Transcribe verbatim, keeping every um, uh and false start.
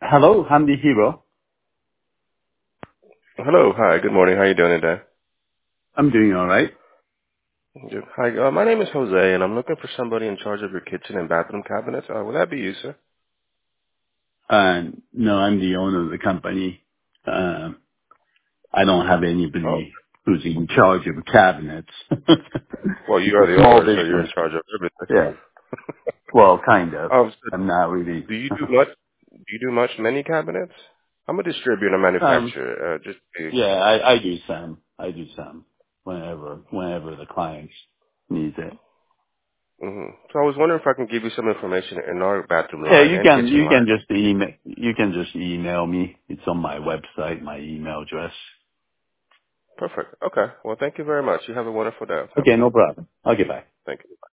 Hello, I'm the hero. Hello. Hi. Good morning. How are you doing today? I'm doing all right. Good. Hi. Uh, my name is Jose, and I'm looking for somebody in charge of your kitchen and bathroom cabinets. Uh, will that be you, sir? Uh, no, I'm the owner of the company. Uh, I don't have Oh. anybody who's in charge of cabinets. Well, you It's are a the small owner, so you're business. in charge of everything. Yeah. Well, kind of. Um, so I'm not really. do you do much? Do you do much many cabinets? I'm a distributor and a um, manufacturer. Uh, just to, yeah, I, I do some. I do some whenever, whenever the clients need it. hmm So I was wondering if I can give you some information in our bathroom Yeah, line you and can, kitchen you line. can just email, you can just email me. It's on my website, my email address. Perfect. Okay. Well, thank you very much. You have a wonderful day. Okay. Okay, no problem. Okay, bye. Thank you.